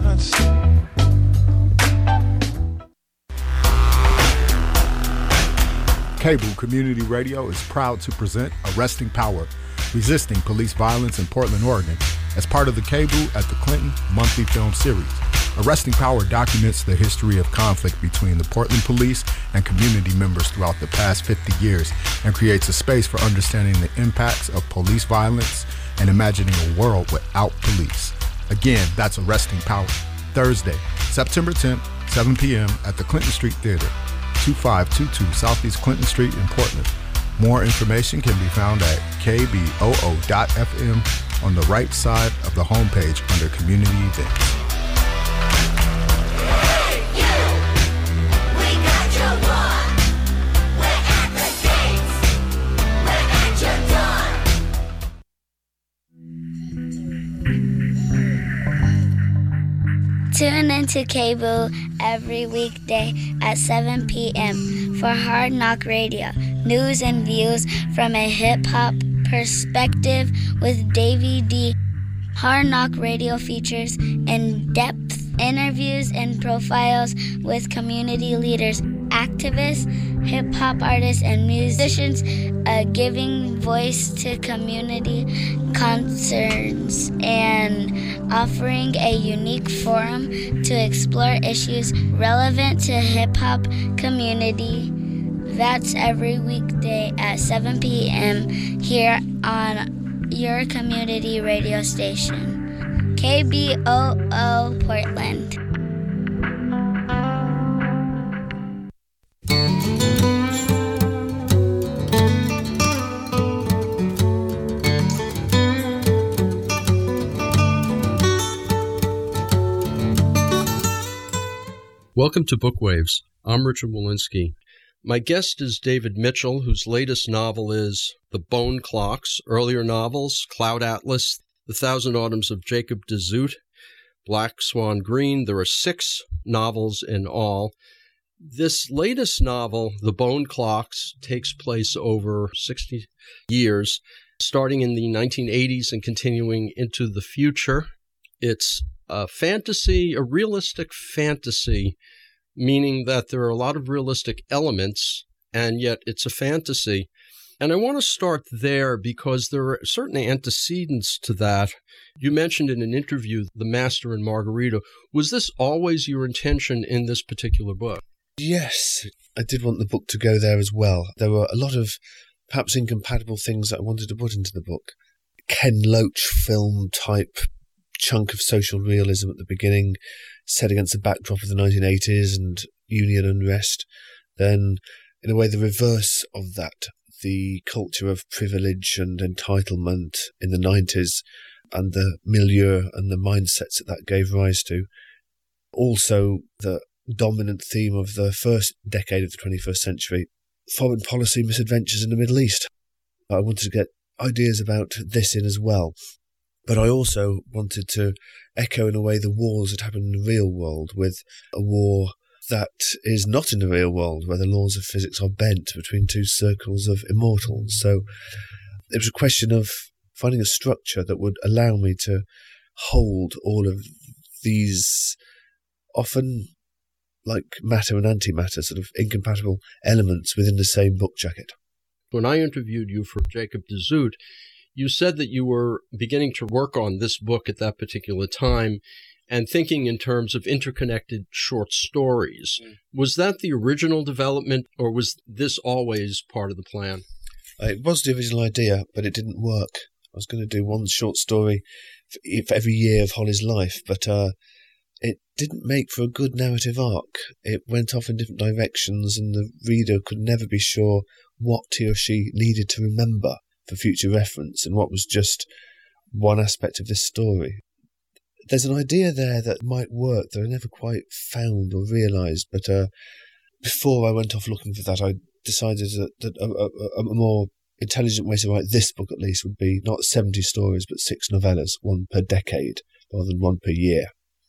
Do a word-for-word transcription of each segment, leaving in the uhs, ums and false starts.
nuts. Cable Community Radio is proud to present Arresting Power, Resisting Police Violence in Portland, Oregon, as part of the Cable at the Clinton monthly film series. Arresting Power documents the history of conflict between the Portland police and community members throughout the past fifty years and creates a space for understanding the impacts of police violence and imagining a world without police. Again, that's Arresting Power. Thursday, September tenth, seven p.m. at the Clinton Street Theater, two five two two Southeast Clinton Street in Portland. More information can be found at k b o o dot f m on the right side of the homepage under Community Events. Tune into Cable every weekday at seven p.m. for Hard Knock Radio, news and views from a hip-hop perspective with Davey D. Hard Knock Radio features in-depth interviews and profiles with community leaders, activists, hip-hop artists, and musicians, uh, giving voice to community concerns and offering a unique forum to explore issues relevant to hip-hop community. That's every weekday at seven p.m. here on your community radio station, K B O O Portland. Welcome to Bookwaves. I'm Richard Walensky. My guest is David Mitchell, whose latest novel is The Bone Clocks. Earlier novels, Cloud Atlas, The Thousand Autumns of Jacob de Zoet, Black Swan Green. There are six novels in all. This latest novel, The Bone Clocks, takes place over sixty years, starting in the nineteen eighties and continuing into the future. It's a fantasy, a realistic fantasy, meaning that there are a lot of realistic elements, and yet it's a fantasy. And I want to start there because there are certain antecedents to that. You mentioned in an interview, The Master and Margarita. Was this always your intention in this particular book? Yes, I did want the book to go there as well. There were a lot of perhaps incompatible things that I wanted to put into the book. Ken Loach film type chunk of social realism at the beginning, set against the backdrop of the nineteen eighties and union unrest. Then, in a way, the reverse of that, the culture of privilege and entitlement in the nineties and the milieu and the mindsets that that gave rise to. Also, the dominant theme of the first decade of the twenty-first century, foreign policy misadventures in the Middle East. I wanted to get ideas about this in as well. But I also wanted to echo in a way the wars that happen in the real world, with a war that is not in the real world, where the laws of physics are bent between two circles of immortals. So it was a question of finding a structure that would allow me to hold all of these often like matter and antimatter, sort of incompatible elements within the same book jacket. When I interviewed you for Jacob de Zoet, you said that you were beginning to work on this book at that particular time and thinking in terms of interconnected short stories. Mm. Was that the original development, or was this always part of the plan? It was the original idea, but it didn't work. I was going to do one short story for every year of Holly's life, but uh, it didn't make for a good narrative arc. It went off in different directions, and the reader could never be sure what he or she needed to remember for future reference and what was just one aspect of this story. There's an idea there that might work that I never quite found or realised, but uh, before I went off looking for that, I decided that, that a, a, a more intelligent way to write this book, at least, would be not seventy stories, but six novellas, one per decade, rather than one per year.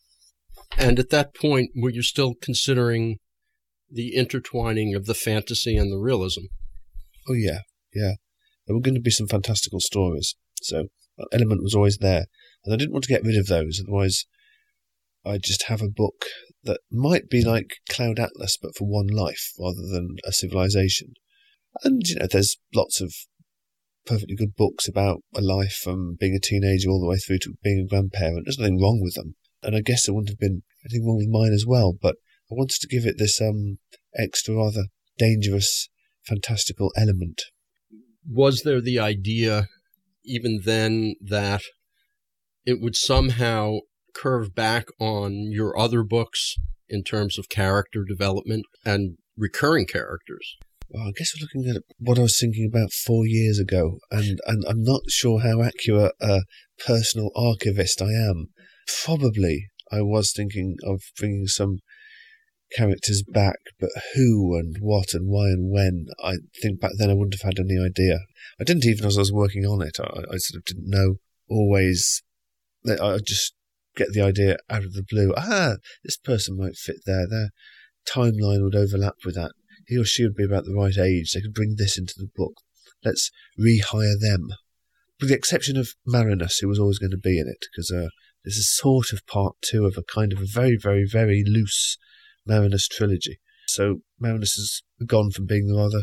And at that point, were you still considering the intertwining of the fantasy and the realism? Oh, yeah, yeah. There were going to be some fantastical stories, so that element was always there. And I didn't want to get rid of those, otherwise I just have a book that might be like Cloud Atlas, but for one life rather than a civilization. And, you know, there's lots of perfectly good books about a life from being a teenager all the way through to being a grandparent. There's nothing wrong with them. And I guess there wouldn't have been anything wrong with mine as well. But I wanted to give it this um, extra, rather dangerous, fantastical element. Was there the idea, even then, that it would somehow curve back on your other books in terms of character development and recurring characters? Well, I guess we're looking at what I was thinking about four years ago, and, and I'm not sure how accurate a personal archivist I am. Probably I was thinking of bringing some characters back, but who and what and why and when, I think back then I wouldn't have had any idea. I didn't even as I was working on it. I, I sort of didn't know always. I just get the idea out of the blue. Ah, this person might fit there. Their timeline would overlap with that. He or she would be about the right age. They could bring this into the book. Let's rehire them. With the exception of Marinus, who was always going to be in it, because uh, this is sort of part two of a kind of a very, very, very loose Marinus trilogy. So Marinus has gone from being the rather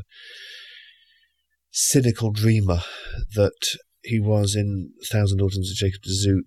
cynical dreamer that he was in Thousand Autumns of Jacob de Zoet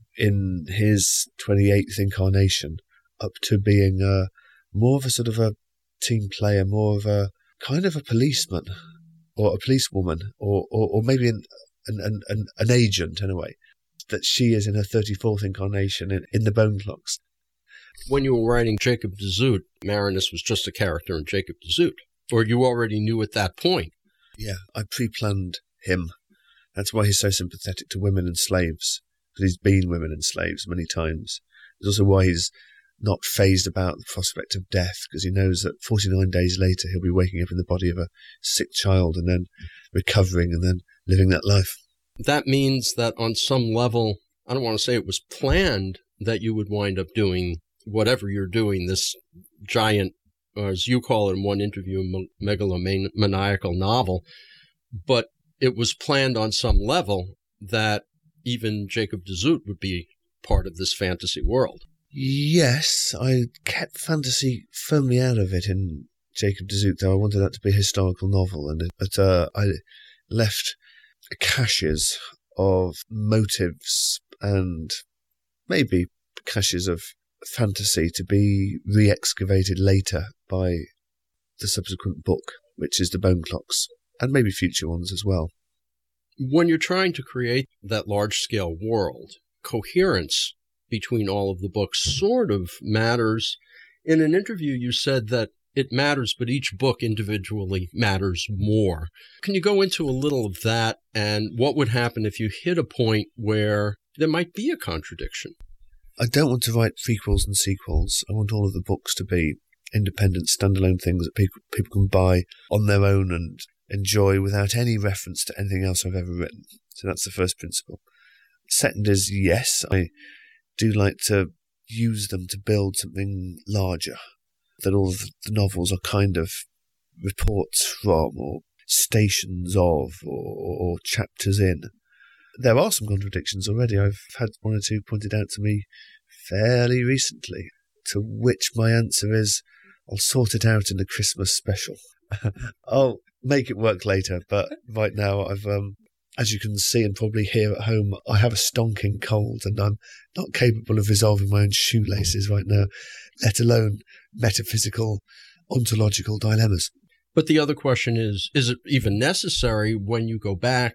in his twenty-eighth incarnation, up to being uh, more of a sort of a team player, more of a kind of a policeman or a policewoman, or, or, or maybe an, an, an, an agent in a way, that she is in her thirty-fourth incarnation in, in the Bone Clocks. When you were writing Jacob de Zoet, Marinus was just a character in Jacob de Zoet, or you already knew at that point? Yeah, I pre-planned him. That's why he's so sympathetic to women and slaves, because he's been women and slaves many times. It's also why he's not fazed about the prospect of death, because he knows that forty-nine days later he'll be waking up in the body of a sick child and then recovering and then living that life. That means that on some level, I don't want to say it was planned that you would wind up doing whatever you're doing, this giant, or as you call it in one interview, megalomaniacal novel, but it was planned on some level that even Jacob de Zoet would be part of this fantasy world. Yes, I kept fantasy firmly out of it in Jacob de Zoet, though I wanted that to be a historical novel, and it, but uh, I left caches of motives and maybe caches of fantasy to be re-excavated later by the subsequent book, which is The Bone Clocks, and maybe future ones as well. When you're trying to create that large-scale world, coherence between all of the books sort of matters. In an interview, you said that it matters, but each book individually matters more. Can you go into a little of that, and what would happen if you hit a point where there might be a contradiction? I don't want to write prequels and sequels. I want all of the books to be independent, standalone things that people people can buy on their own and enjoy without any reference to anything else I've ever written. So that's the first principle. Second is, yes, I do like to use them to build something larger, that all of the novels are kind of reports from or stations of or, or chapters in. There are some contradictions already. I've had one or two pointed out to me fairly recently, to which my answer is, I'll sort it out in the Christmas special. I'll make it work later, but right now I've, um, as you can see and probably hear at home, I have a stonking cold and I'm not capable of resolving my own shoelaces right now, let alone metaphysical, ontological dilemmas. But the other question is, is it even necessary when you go back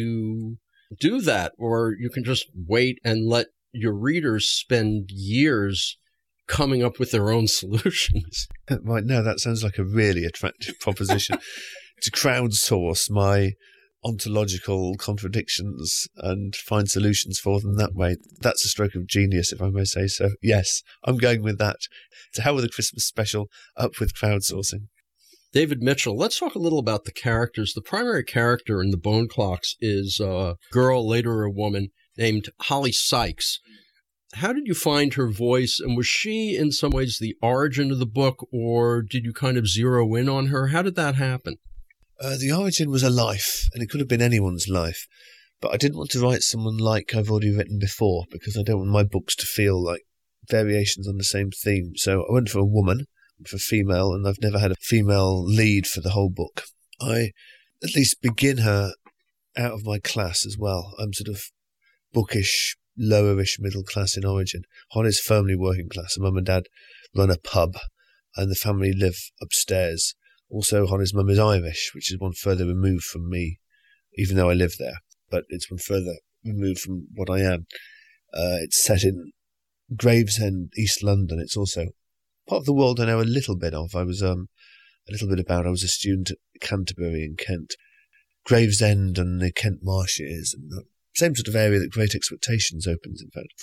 to do that, or you can just wait and let your readers spend years coming up with their own solutions? Right now, that sounds like a really attractive proposition to crowdsource my ontological contradictions and find solutions for them that way. That's a stroke of genius, if I may say so. Yes, I'm going with that. To hell with a Christmas special, up with crowdsourcing. David Mitchell, let's talk a little about the characters. The primary character in The Bone Clocks is a girl, later a woman, named Holly Sykes. How did you find her voice, and was she in some ways the origin of the book, or did you kind of zero in on her? How did that happen? Uh, the origin was a life, and it could have been anyone's life. But I didn't want to write someone like I've already written before, because I don't want my books to feel like variations on the same theme. So I went for a woman, for female, and I've never had a female lead for the whole book. I at least begin her out of my class as well. I'm sort of bookish, lowerish middle class in origin. Holly's firmly working class. Her mum and dad run a pub, and the family live upstairs. Also, Holly's mum is Irish, which is one further removed from me, even though I live there. But it's one further removed from what I am. Uh, it's set in Gravesend, East London. It's also part of the world I know a little bit of. I was um, a little bit about. I was a student at Canterbury in Kent. Gravesend and the Kent Marshes, and the same sort of area that Great Expectations opens, in fact.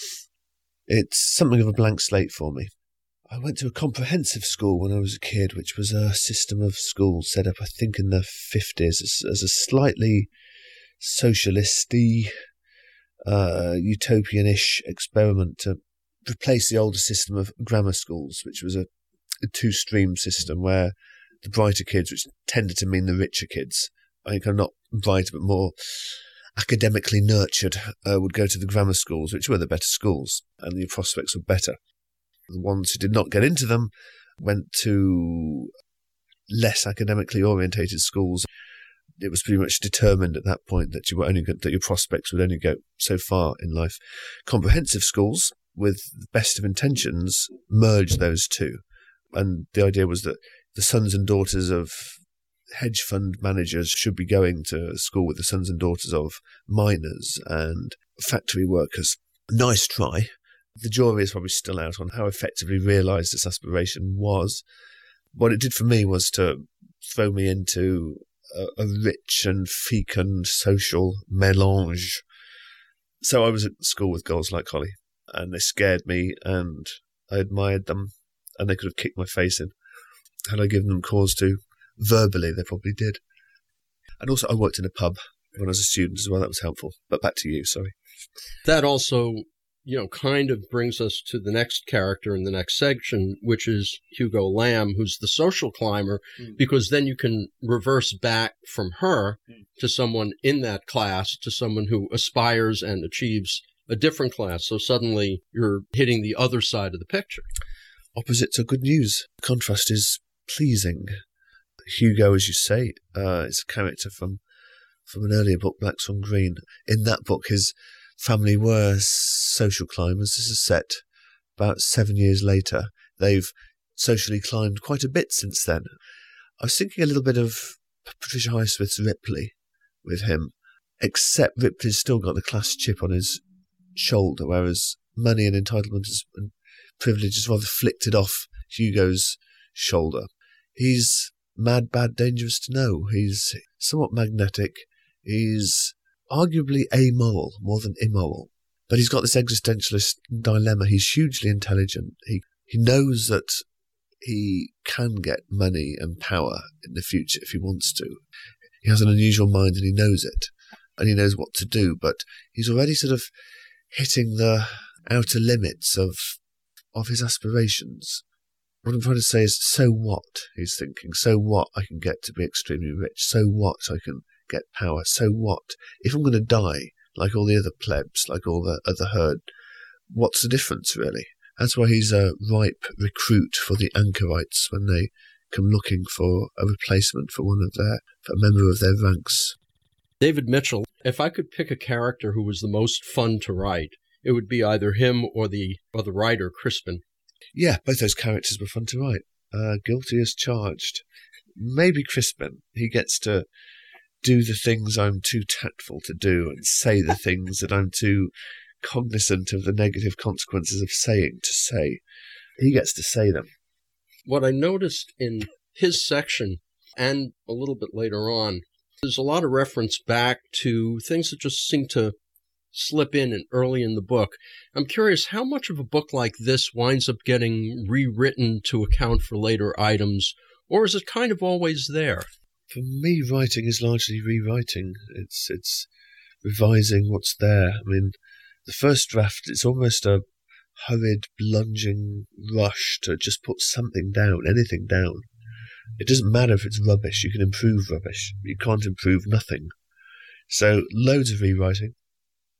It's something of a blank slate for me. I went to a comprehensive school when I was a kid, which was a system of schools set up, I think, in the fifties as, as a slightly socialist-y, uh, utopian-ish experiment to replace the older system of grammar schools, which was a, a two-stream system where the brighter kids, which tended to mean the richer kids, I think are not bright but more academically nurtured, uh, would go to the grammar schools, which were the better schools, and the prospects were better. The ones who did not get into them went to less academically orientated schools. It was pretty much determined at that point that you were only that your prospects would only go so far in life. Comprehensive schools, with the best of intentions, merged those two, and the idea was that the sons and daughters of hedge fund managers should be going to school with the sons and daughters of miners and factory workers. Nice try. The jury is probably still out on how effectively realised this aspiration was. What it did for me was to throw me into a, a rich and fecund social mélange. So I was at school with girls like Holly, and they scared me, and I admired them, and they could have kicked my face in. Had I given them cause to, verbally, they probably did. And also I worked in a pub when I was a student as well. That was helpful. But back to you, sorry. That also, you know, kind of brings us to the next character in the next section, which is Hugo Lamb, who's the social climber, mm. because then you can reverse back from her mm. to someone in that class, to someone who aspires and achieves a different class. So suddenly you're hitting the other side of the picture. Opposites are good news. Contrast is pleasing. Hugo, as you say, uh, is a character from, from an earlier book, Black Swan Green. In that book, his family were social climbers. This is set about seven years later. They've socially climbed quite a bit since then. I was thinking a little bit of Patricia Highsmith's Ripley with him, except Ripley's still got the class chip on his shoulder, whereas money and entitlement and privilege is rather flicked off Hugo's shoulder. He's mad, bad, dangerous to know. He's somewhat magnetic. He's arguably amoral more than immoral. But he's got this existentialist dilemma. He's hugely intelligent. He he knows that he can get money and power in the future if he wants to. He has an unusual mind and he knows it. And he knows what to do. But he's already sort of hitting the outer limits of of his aspirations. What I'm trying to say is, so what, he's thinking. So what, I can get to be extremely rich. So what, I can get power. So what, if I'm going to die, like all the other plebs, like all the other herd, what's the difference, really? That's why he's a ripe recruit for the anchorites when they come looking for a replacement for one of their, for a member of their ranks. David Mitchell, if I could pick a character who was the most fun to write, it would be either him or the or the writer, Crispin. Yeah, both those characters were fun to write. Uh, guilty as charged. Maybe Crispin. He gets to do the things I'm too tactful to do and say the things that I'm too cognizant of the negative consequences of saying to say. He gets to say them. What I noticed in his section, and a little bit later on, there's a lot of reference back to things that just seem to slip in and early in the book. I'm curious how much of a book like this winds up getting rewritten to account for later items, or is it kind of always there? For me, writing is largely rewriting. It's it's revising what's there. I mean, the first draft, it's almost a hurried, plunging rush to just put something down, anything down. It doesn't matter if it's rubbish. You can improve rubbish. You can't improve nothing. So loads of rewriting.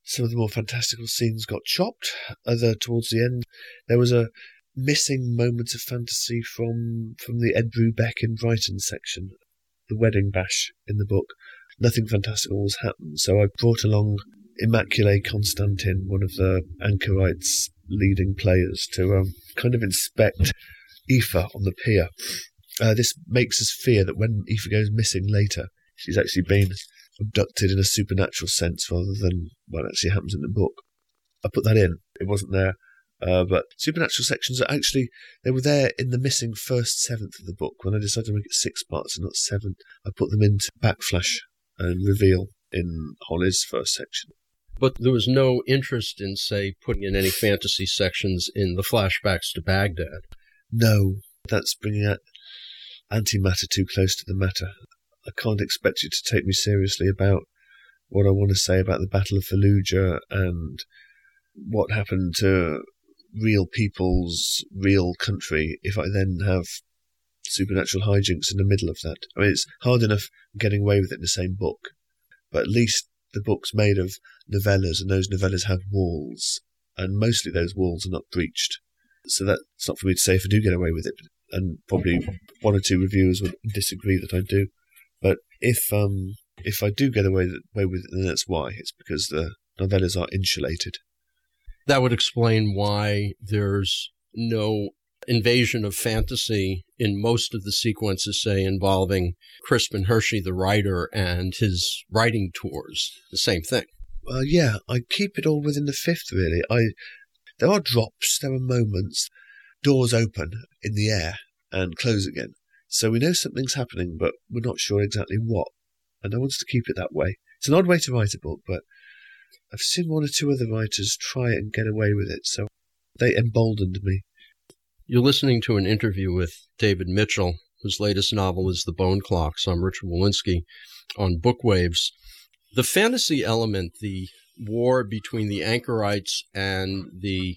some of the more fantastical scenes got chopped. Other towards the end, there was a missing moment of fantasy from from the Ed Brubeck in Brighton section, the wedding bash in the book. Nothing fantastical was happened, so I brought along Immaculée Constantin, one of the anchorites' leading players, to um, kind of inspect Aoife on the pier. Uh, this makes us fear that when Aoife goes missing later, she's actually been abducted in a supernatural sense rather than what actually happens in the book. I put that in. It wasn't there. Uh, but supernatural sections are actually, they were there in the missing first seventh of the book. When I decided to make it six parts and not seven, I put them into backflash and reveal in Holly's first section. But there was no interest in, say, putting in any fantasy sections in the flashbacks to Baghdad. No, that's bringing out antimatter too close to the matter. I can't expect you to take me seriously about what I want to say about the Battle of Fallujah and what happened to real people's real country if I then have supernatural hijinks in the middle of that. I mean, it's hard enough getting away with it in the same book, but at least the book's made of novellas, and those novellas have walls, and mostly those walls are not breached. So that's not for me to say if I do get away with it, and probably one or two reviewers would disagree that I do. But if um if I do get away, away with it, then that's why. It's because the novellas are insulated. That would explain why there's no invasion of fantasy in most of the sequences, say, involving Crispin Hershey, the writer, and his writing tours. The same thing. Uh, yeah, I keep it all within the fifth, really. I There are drops, there are moments, doors open in the air and close again. So we know something's happening, but we're not sure exactly what. And I wanted to keep it that way. It's an odd way to write a book, but I've seen one or two other writers try and get away with it, so they emboldened me. You're listening to an interview with David Mitchell, whose latest novel is The Bone Clocks. I'm Richard Wolinsky on Bookwaves. The fantasy element, the war between the anchorites and the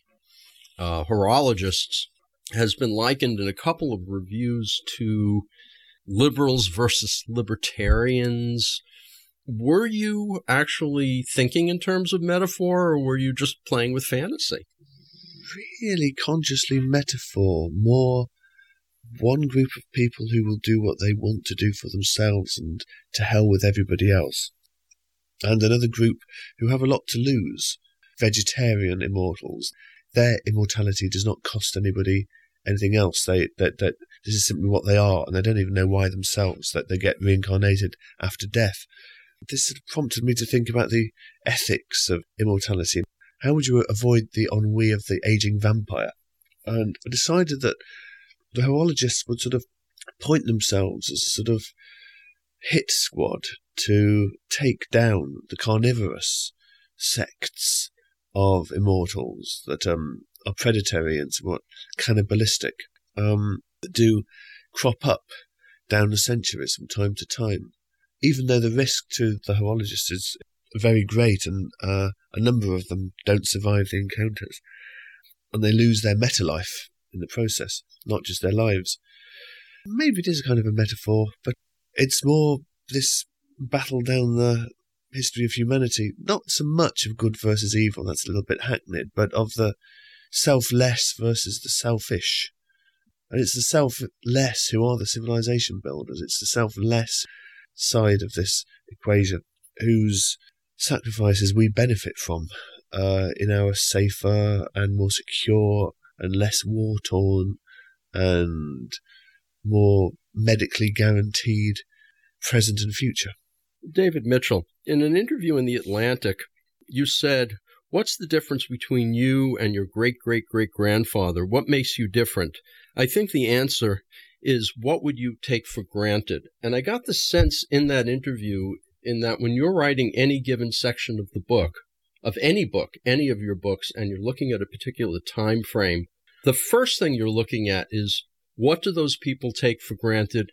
uh, horologists, has been likened in a couple of reviews to liberals versus libertarians. Were you actually thinking in terms of metaphor, or were you just playing with fantasy? Really consciously metaphor, more one group of people who will do what they want to do for themselves and to hell with everybody else. And another group who have a lot to lose, vegetarian immortals. Their immortality does not cost anybody anything else. They that that this is simply what they are, and they don't even know why themselves, that they get reincarnated after death. This sort of prompted me to think about the ethics of immortality. How would you avoid the ennui of the aging vampire? And I decided that the horologists would sort of point themselves as a sort of hit squad to take down the carnivorous sects of immortals that um, are predatory and somewhat cannibalistic, um, that do crop up down the centuries from time to time. Even though the risk to the horologists is very great, and uh, a number of them don't survive the encounters, and they lose their meta life in the process, not just their lives. Maybe it is a kind of a metaphor, but it's more this battle down the history of humanity, not so much of good versus evil, that's a little bit hackneyed, but of the selfless versus the selfish. And it's the selfless who are the civilization builders. It's the selfless side of this equation whose sacrifices we benefit from uh, in our safer and more secure and less war-torn and more medically guaranteed present and future. David Mitchell, in an interview in The Atlantic, you said, "What's the difference between you and your great-great-great-grandfather? What makes you different?" I think the answer is, what would you take for granted? And I got the sense in that interview in that when you're writing any given section of the book, of any book, any of your books, and you're looking at a particular time frame, the first thing you're looking at is, what do those people take for granted,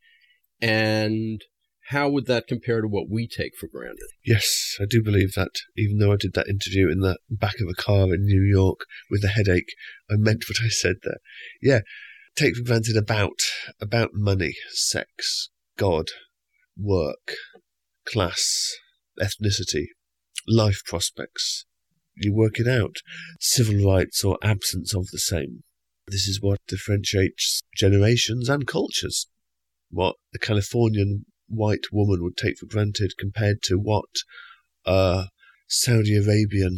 and how would that compare to what we take for granted? Yes, I do believe that. Even though I did that interview in the back of a car in New York with a headache, I meant what I said there. Yeah, take for granted about, about money, sex, God, work, class, ethnicity, life prospects, you work it out. Civil rights or absence of the same. This is what differentiates generations and cultures. What the Californian white woman would take for granted compared to what a Saudi Arabian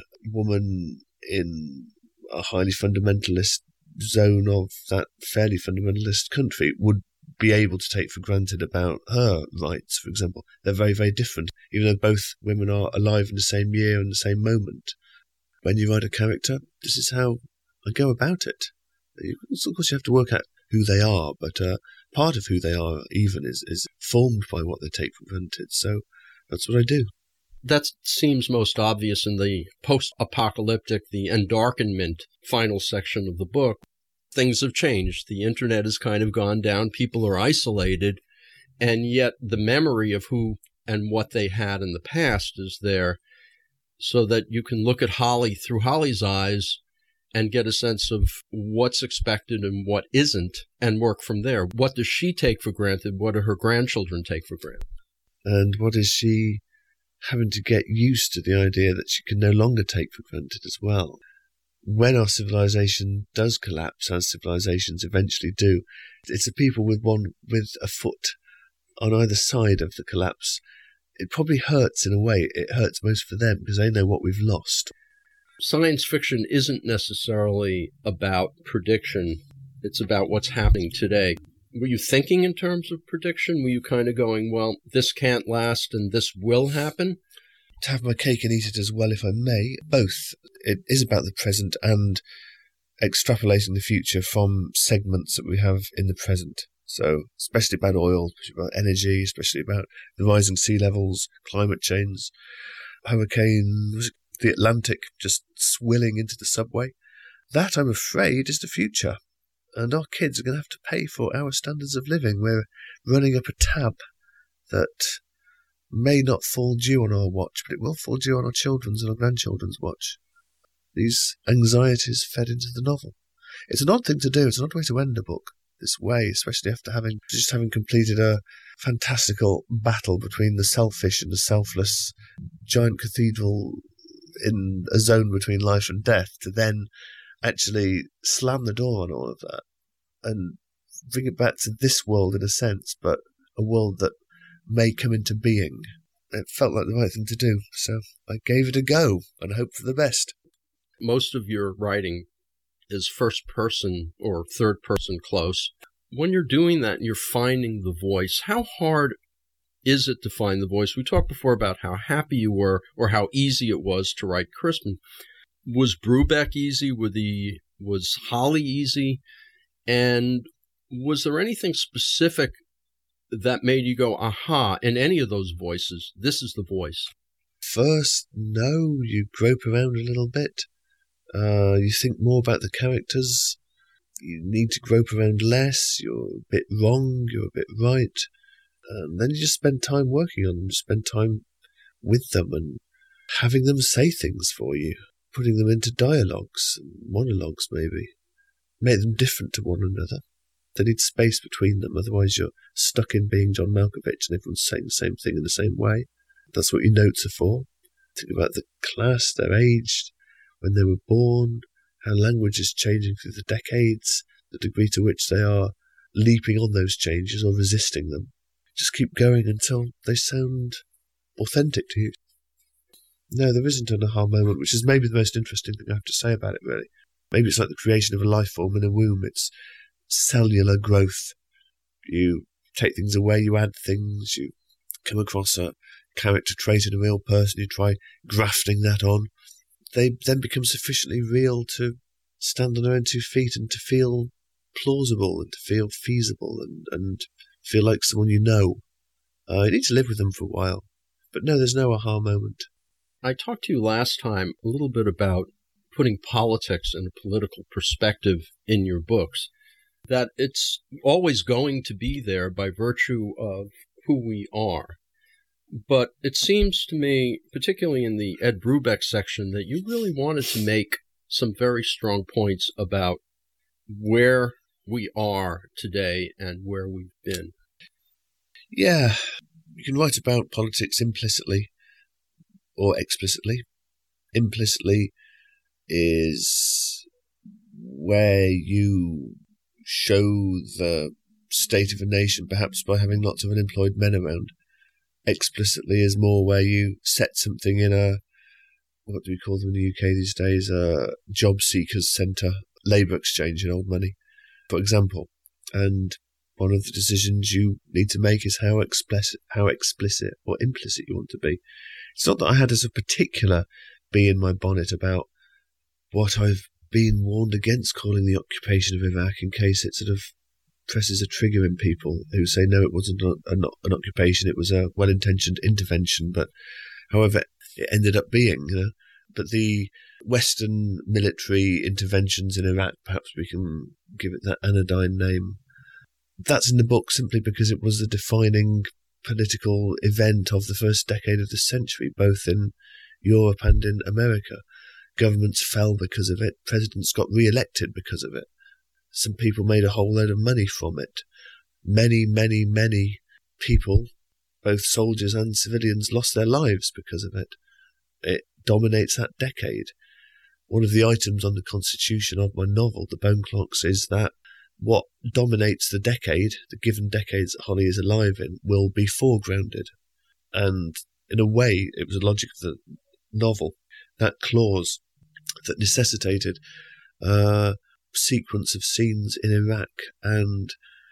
woman in a highly fundamentalist zone of that fairly fundamentalist country would be able to take for granted about her rights, for example. They're very, very different, even though both women are alive in the same year and the same moment. When you write a character, this is how I go about it. You, of course, you have to work out who they are, but uh, part of who they are even is, is formed by what they take for granted. So that's what I do. That seems most obvious in the post-apocalyptic, the Endarkenment final section of the book. Things have changed. The internet has kind of gone down. People are isolated. And yet the memory of who and what they had in the past is there, so that you can look at Holly through Holly's eyes and get a sense of what's expected and what isn't, and work from there. What does she take for granted? What do her grandchildren take for granted? And what is she having to get used to the idea that she can no longer take for granted as well? When our civilization does collapse, as civilizations eventually do, it's the people with one with a foot on either side of the collapse. It probably hurts in a way. It hurts most for them because they know what we've lost. Science fiction isn't necessarily about prediction. It's about what's happening today. Were you thinking in terms of prediction? Were you kind of going, well, this can't last and this will happen? To have my cake and eat it as well, if I may. Both. It is about the present and extrapolating the future from segments that we have in the present. So, especially about oil, especially about energy, especially about the rising sea levels, climate change, hurricane, was it the Atlantic just swilling into the subway. That, I'm afraid, is the future. And our kids are going to have to pay for our standards of living. We're running up a tab that may not fall due on our watch, but it will fall due on our children's and our grandchildren's watch. These anxieties fed into the novel. It's an odd thing to do. It's an odd way to end a book this way, especially after having just having completed a fantastical battle between the selfish and the selfless giant cathedral in a zone between life and death, to then actually slam the door on all of that and bring it back to this world in a sense, but a world that may come into being. It felt like the right thing to do, so I gave it a go and hoped for the best. Most of your writing is first person or third person close. When you're doing that and you're finding the voice, how hard is it to find the voice? We talked before about how happy you were or how easy it was to write Crispin. Was Brubeck easy? Were the, was Holly easy? And was there anything specific that made you go, aha, in any of those voices, this is the voice? First, no, you grope around a little bit. Uh, you think more about the characters. You need to grope around less. You're a bit wrong, you're a bit right. And then you just spend time working on them, just spend time with them and having them say things for you, putting them into dialogues, monologues maybe. Make them different to one another. They need space between them, otherwise you're stuck in being John Malkovich and everyone's saying the same thing in the same way. That's what your notes are for. Think about the class, their age, when they were born, how language is changing through the decades, the degree to which they are leaping on those changes or resisting them. Just keep going until they sound authentic to you. No, there isn't an aha moment, which is maybe the most interesting thing I have to say about it, really. Maybe it's like the creation of a life form in a womb. It's cellular growth. You take things away, you add things, you come across a character trait in a real person, you try grafting that on. They then become sufficiently real to stand on their own two feet and to feel plausible and to feel feasible and, and feel like someone you know. Uh, you need to live with them for a while. But no, there's no aha moment. I talked to you last time a little bit about putting politics and a political perspective in your books, that it's always going to be there by virtue of who we are. But it seems to me, particularly in the Ed Brubeck section, that you really wanted to make some very strong points about where we are today and where we've been. Yeah, you can write about politics implicitly or explicitly. implicitly is where you show the state of a nation, perhaps by having lots of unemployed men around. Explicitly is more where you set something in a, what do we call them in the U K these days, a job seekers centre, labour exchange in old money, for example. And one of the decisions you need to make is how explicit, how explicit or implicit you want to be. It's not that I had as a particular bee in my bonnet about what I've been warned against calling the occupation of Iraq, in case it sort of presses a trigger in people who say, no, it wasn't a, a, an occupation, it was a well-intentioned intervention, but however it ended up being, you know. But the Western military interventions in Iraq, perhaps we can give it that anodyne name, that's in the book simply because it was a defining political event of the first decade of the century, both in Europe and in America. Governments fell because of it. Presidents got re-elected because of it. Some people made a whole load of money from it. Many, many, many people, both soldiers and civilians, lost their lives because of it. It dominates that decade. One of the items on the constitution of my novel, The Bone Clocks, is that what dominates the decade, the given decades that Holly is alive in, will be foregrounded. And in a way, it was the logic of the novel, that clause that necessitated a sequence of scenes in Iraq and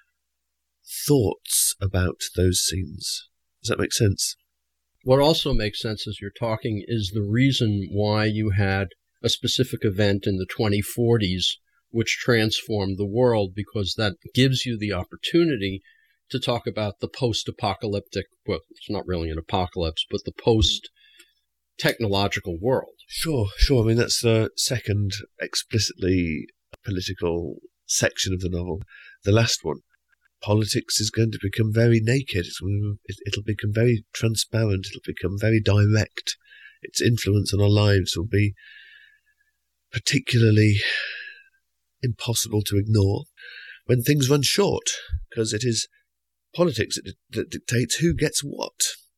thoughts about those scenes. Does that make sense? What also makes sense as you're talking is the reason why you had a specific event in the twenty forties which transformed the world, because that gives you the opportunity to talk about the post-apocalyptic, well, it's not really an apocalypse, but the post-technological world. Sure, sure. I mean, that's the second explicitly political section of the novel. The last one. Politics is going to become very naked. It's, it'll become very transparent. It'll become very direct. Its influence on our lives will be particularly impossible to ignore when things run short, because it is politics that, that dictates who gets what.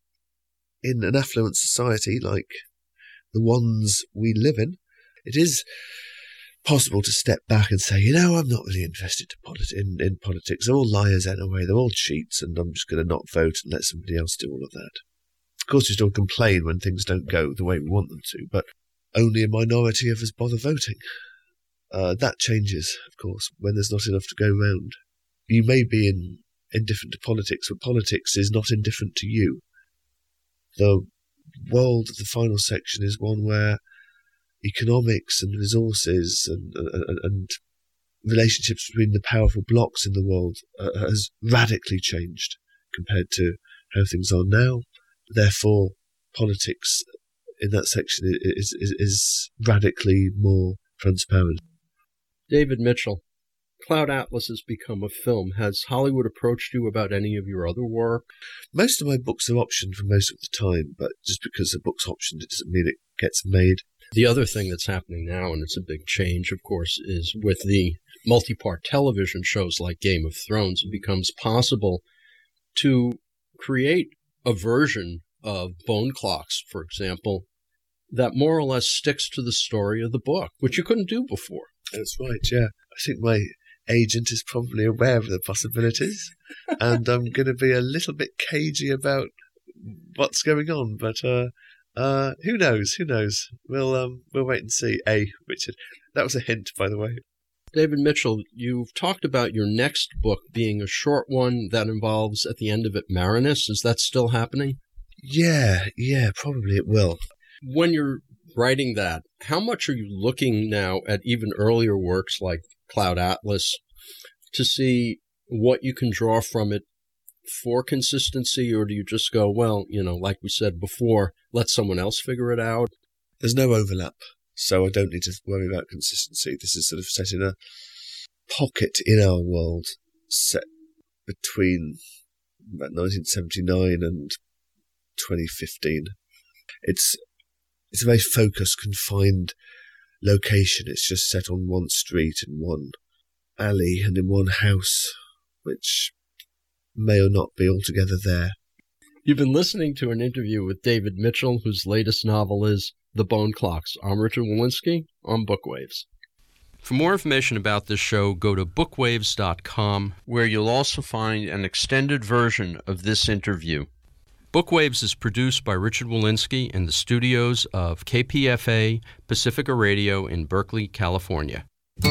In an affluent society like the ones we live in, it is possible to step back and say, you know, I'm not really interested to politi- in, in politics. They're all liars anyway. They're all cheats, and I'm just going to not vote and let somebody else do all of that. Of course, we still complain when things don't go the way we want them to, but only a minority of us bother voting. Uh, that changes, of course, when there's not enough to go round. You may be in, indifferent to politics, but politics is not indifferent to you. The world of the final section is one where economics and resources and, and, and relationships between the powerful blocks in the world uh, has radically changed compared to how things are now. Therefore, politics in that section is, is, is radically more transparent. David Mitchell, Cloud Atlas has become a film. Has Hollywood approached you about any of your other work? Most of my books are optioned for most of the time, but just because a book's optioned, it doesn't mean it gets made. The other thing that's happening now, and it's a big change, of course, is with the multi-part television shows like Game of Thrones, it becomes possible to create a version of Bone Clocks, for example, that more or less sticks to the story of the book, which you couldn't do before. That's right, yeah. I think my agent is probably aware of the possibilities, and I'm going to be a little bit cagey about what's going on, but uh, uh, who knows, who knows? We'll um, we'll wait and see. A, Richard. That was a hint, by the way. David Mitchell, you've talked about your next book being a short one that involves, at the end of it, Marinus. Is that still happening? Yeah, yeah, probably it will. When you're writing that, how much are you looking now at even earlier works like Cloud Atlas to see what you can draw from it for consistency, or do you just go, well, you know, like we said before, let someone else figure it out? There's no overlap, so I don't need to worry about consistency. This is sort of set in a pocket in our world, set between about nineteen seventy-nine and twenty fifteen. It's It's a very focused, confined location. It's just set on one street, in one alley, and in one house, which may or not be altogether there. You've been listening to an interview with David Mitchell, whose latest novel is The Bone Clocks. I'm Richard Walensky on Bookwaves. For more information about this show, go to bookwaves dot com, where you'll also find an extended version of this interview. Bookwaves is produced by Richard Walensky in the studios of K P F A Pacifica Radio in Berkeley, California.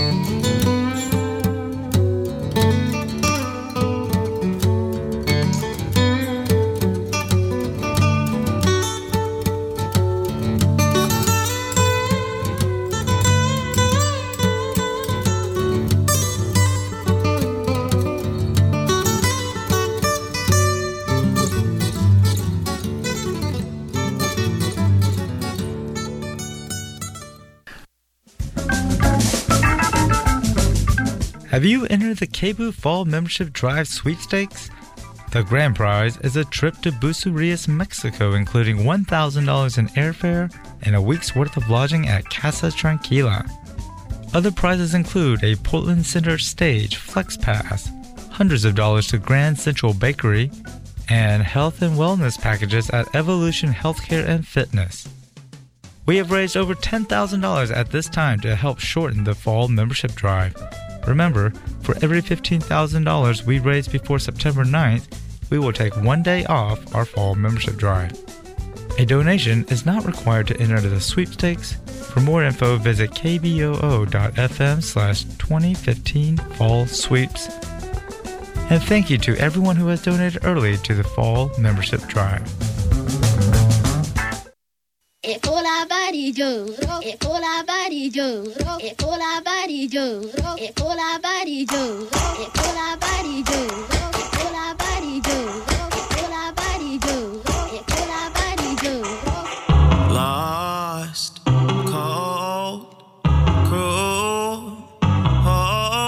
Have you entered the K B U Fall Membership Drive Sweepstakes? The grand prize is a trip to Bucerias, Mexico, including one thousand dollars in airfare and a week's worth of lodging at Casa Tranquila. Other prizes include a Portland Center Stage Flex Pass, hundreds of dollars to Grand Central Bakery, and health and wellness packages at Evolution Healthcare and Fitness. We have raised over ten thousand dollars at this time to help shorten the fall membership drive. Remember, for every fifteen thousand dollars we raise before September ninth, we will take one day off our fall membership drive. A donation is not required to enter the sweepstakes. For more info, visit kboo.fm slash 2015 fall sweeps. And thank you to everyone who has donated early to the fall membership drive. E cola bari giuro, e cola bari giuro, e cola bari giuro, e cola bari giuro, e cola bari giuro.